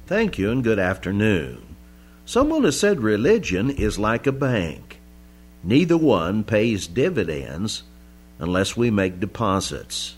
Thank you and good afternoon. Someone has said religion is like a bank. Neither one pays dividends unless we make deposits.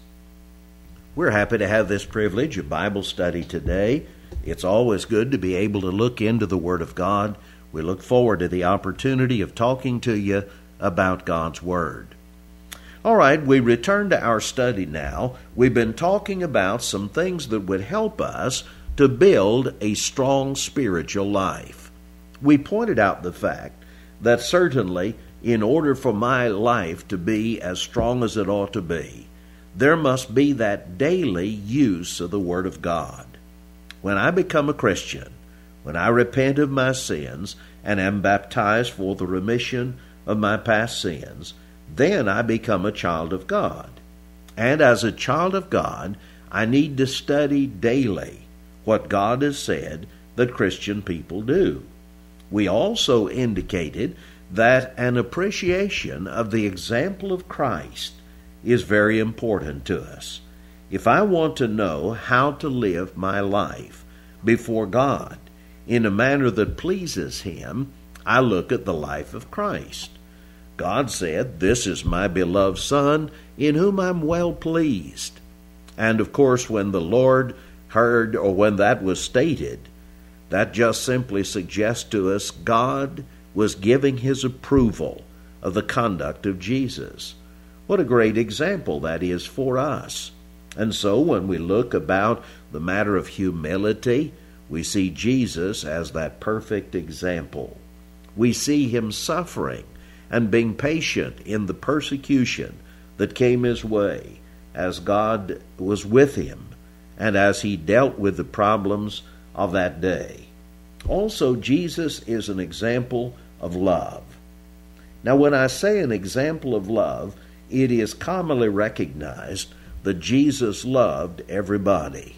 We're happy to have this privilege of Bible study today. It's always good to be able to look into the Word of God. We look forward to the opportunity of talking to you about God's Word. All right, we return to our study now. We've been talking about some things that would help us to build a strong spiritual life. We pointed out the fact that certainly in order for my life to be as strong as it ought to be, there must be that daily use of the Word of God. When I become a Christian, when I repent of my sins and am baptized for the remission of my past sins, then I become a child of God. And as a child of God, I need to study daily what God has said that Christian people do. We also indicated that an appreciation of the example of Christ is very important to us. If I want to know how to live my life before God in a manner that pleases Him, I look at the life of Christ. God said, "This is my beloved Son, in whom I'm well pleased." And of course, when the Lord heard, or when that was stated, that just simply suggests to us God was giving His approval of the conduct of Jesus. What a great example that is for us. And so when we look about the matter of humility, we see Jesus as that perfect example. We see Him suffering and being patient in the persecution that came His way as God was with Him and as He dealt with the problems of that day. Also, Jesus is an example of love. Now, when I say an example of love, it is commonly recognized that Jesus loved everybody.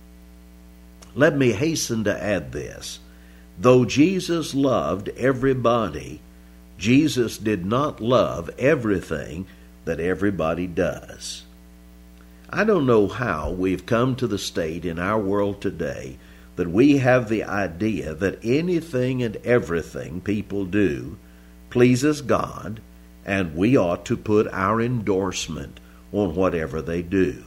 Let me hasten to add this. Though Jesus loved everybody, Jesus did not love everything that everybody does. I don't know how we've come to the state in our world today that we have the idea that anything and everything people do pleases God, and we ought to put our endorsement on whatever they do.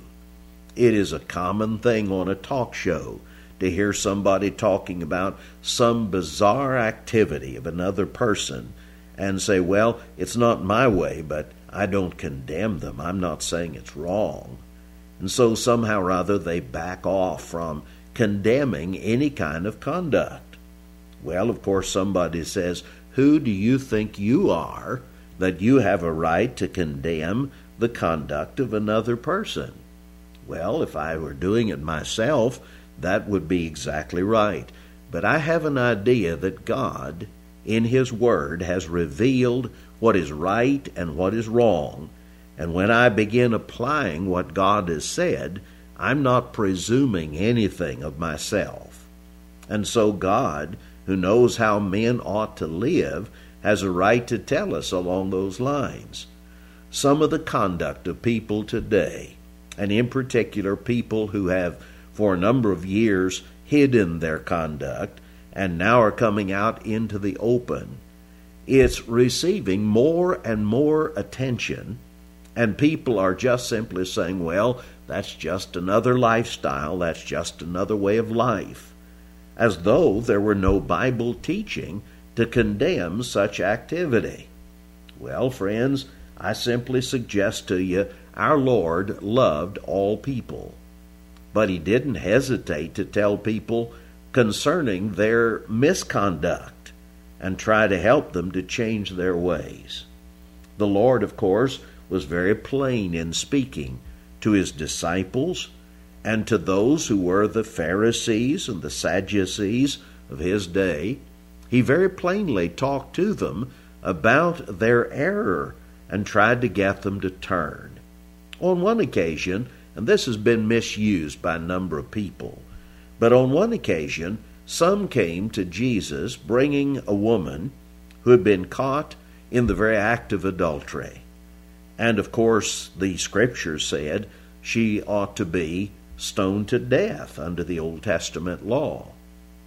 It is a common thing on a talk show to hear somebody talking about some bizarre activity of another person and say, "Well, it's not my way, but I don't condemn them. I'm not saying it's wrong." And so somehow or other they back off from condemning any kind of conduct. Well, of course, somebody says, "Who do you think you are that you have a right to condemn the conduct of another person?" Well, if I were doing it myself, that would be exactly right. But I have an idea that God, in His Word, has revealed what is right and what is wrong. And when I begin applying what God has said, I'm not presuming anything of myself. And so God, who knows how men ought to live, has a right to tell us along those lines. Some of the conduct of people today, and in particular people who have for a number of years hidden their conduct and now are coming out into the open, it's receiving more and more attention, and people are just simply saying, "Well, that's just another lifestyle, that's just another way of life," as though there were no Bible teaching to condemn such activity. Well, friends, I simply suggest to you our Lord loved all people, but He didn't hesitate to tell people concerning their misconduct and try to help them to change their ways. The Lord, of course, was very plain in speaking to His disciples and to those who were the Pharisees and the Sadducees of His day. He very plainly talked to them about their error and tried to get them to turn. On one occasion, and this has been misused by a number of people, but on one occasion, some came to Jesus bringing a woman who had been caught in the very act of adultery. And of course, the Scripture said she ought to be stoned to death under the Old Testament law.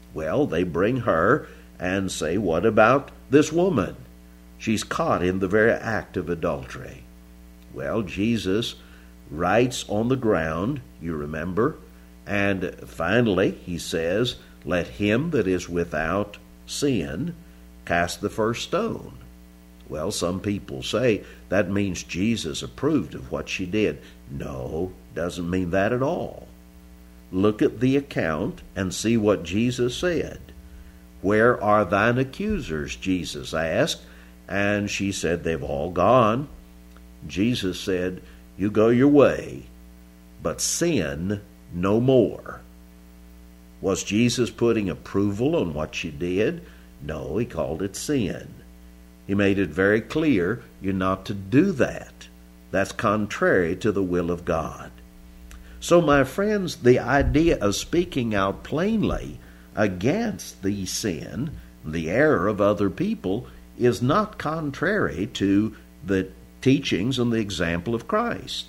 Well, they bring her and say, what about this woman? She's caught in the very act of adultery. Well, Jesus writes on the ground, you remember, and finally he says, let him that is without sin cast the first stone. Well, some people say that means Jesus approved of what she did. No, doesn't mean that at all. Look at the account and see what Jesus said. Where are thine accusers? Jesus asked, and she said, they've all gone. Jesus said, you go your way, but sin no more. Was Jesus putting approval on what she did? No, he called it sin. He made it very clear you're not to do that. That's contrary to the will of God. So, my friends, the idea of speaking out plainly against the sin, the error of other people, is not contrary to the teachings and the example of Christ.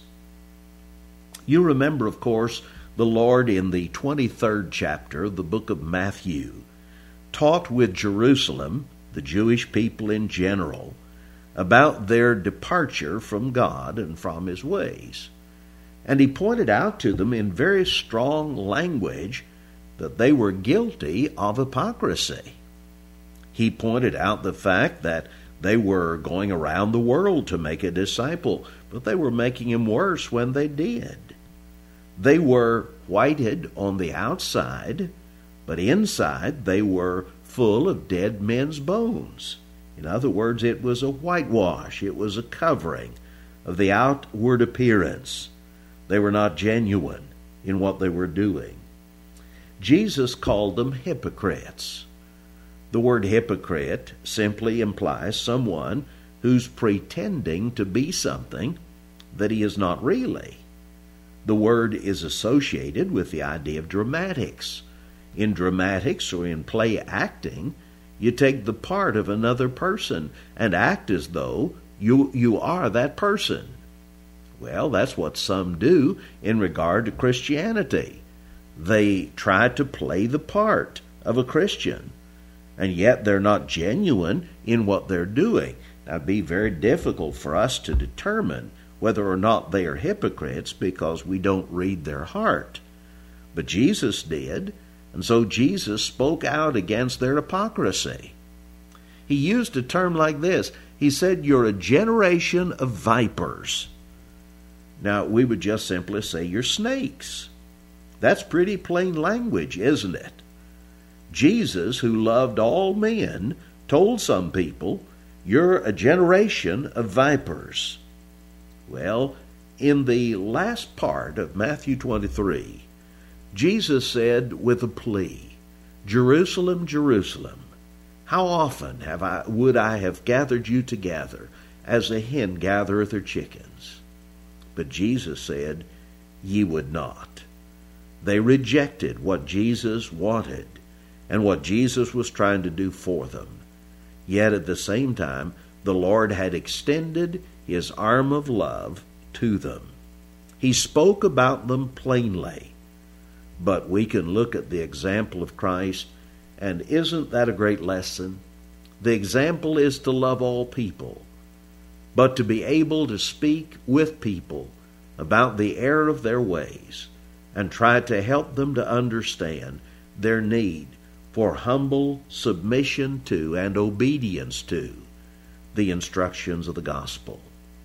You remember, of course, the Lord in the 23rd chapter of the book of Matthew taught with Jerusalem, the Jewish people in general, about their departure from God and from His ways. And He pointed out to them in very strong language that they were guilty of hypocrisy. He pointed out the fact that they were going around the world to make a disciple, but they were making him worse when they did. They were whited on the outside, but inside they were full of dead men's bones. In other words, it was a whitewash. It was a covering of the outward appearance. They were not genuine in what they were doing. Jesus called them hypocrites. The word hypocrite simply implies someone who's pretending to be something that he is not really. The word is associated with the idea of dramatics. In dramatics or in play acting, you take the part of another person and act as though you are that person. Well, that's what some do in regard to Christianity. They try to play the part of a Christian, and yet they're not genuine in what they're doing. Now, it'd be very difficult for us to determine whether or not they are hypocrites because we don't read their heart. But Jesus did, and so Jesus spoke out against their hypocrisy. He used a term like this. He said, you're a generation of vipers. Now, we would just simply say you're snakes. That's pretty plain language, isn't it? Jesus, who loved all men, told some people, you're a generation of vipers. Well, in the last part of Matthew 23, Jesus said with a plea, Jerusalem, Jerusalem, how often would I have gathered you together as a hen gathereth her chickens? But Jesus said, ye would not. They rejected what Jesus wanted and what Jesus was trying to do for them. Yet at the same time, the Lord had extended His arm of love to them. He spoke about them plainly. But we can look at the example of Christ, and isn't that a great lesson? The example is to love all people, but to be able to speak with people about the error of their ways and try to help them to understand their need for humble submission to and obedience to the instructions of the gospel.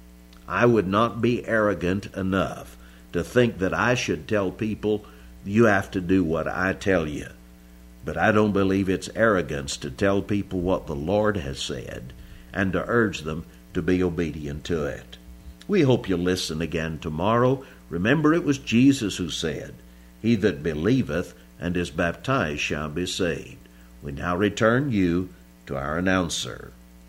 I would not be arrogant enough to think that I should tell people, you have to do what I tell you. But I don't believe it's arrogance to tell people what the Lord has said and to urge them to be obedient to it. We hope you'll listen again tomorrow. Remember, it was Jesus who said, he that believeth and is baptized shall be saved. We now return you to our announcer.